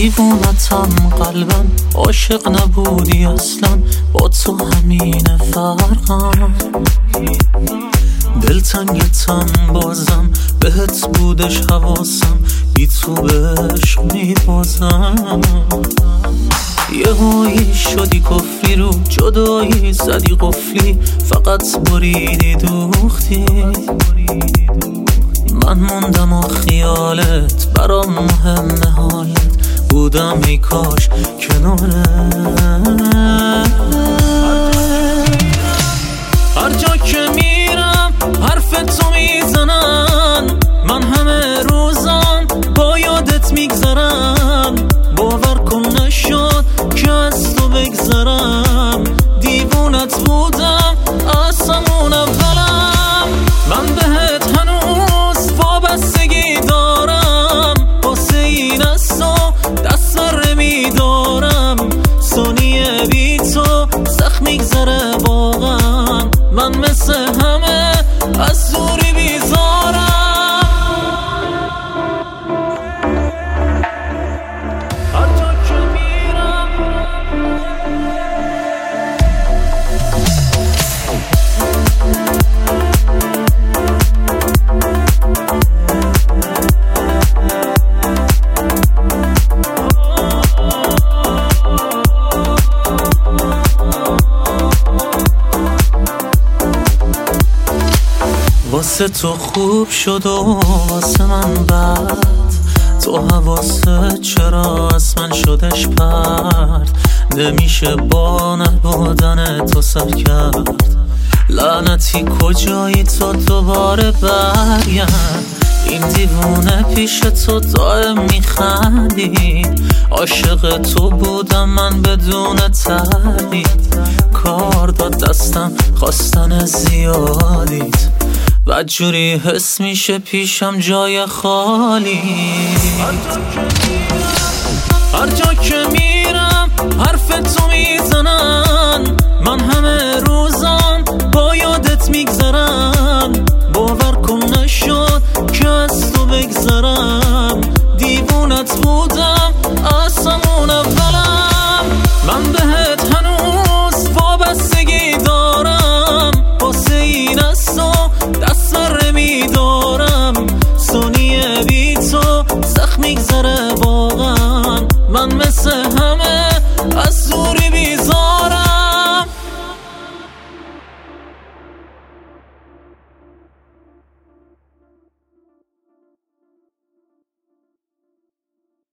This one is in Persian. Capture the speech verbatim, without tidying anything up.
دیوونتم قلبم عاشق نبودی اصلا، با تو همین فرقم. دلتنگتم بازم بهت بودش حواسم، بی تو بهش میبازم. یه هایی شدی کفری رو جدایی زدی قفلی، فقط بریدی دوختی. من موندم و خیالت برام مهمه، حالت بودم ای کاش کناره. هر جا که میرم حرف تو میزنن، من همه روزم با یادت میگذرم. باور کن نشد که از تو بگذرم، دیوونت بودم از همون اولم. من بهت هنوز وابستگی دارم، واسه این از تو دست بر نمیدارم. ثانیه بی تو سخت میگذره واقعا، من مثل همه از دوری بیزارم. هر جا که میرم واسه تو خوب شد و واسه من بد، تو حواست چرا از من شدش پرد. نمیشه با نبودن تو سر کرد، لعنتی کجایی تو دوباره برگرد. این دیوونه پیش تو دائم میخندید، عاشق تو بودم من بدون تردید. کار داد دستم خواستن زیادیت، بدجوری حس میشه پیشم جای خالی. هر جا که میرم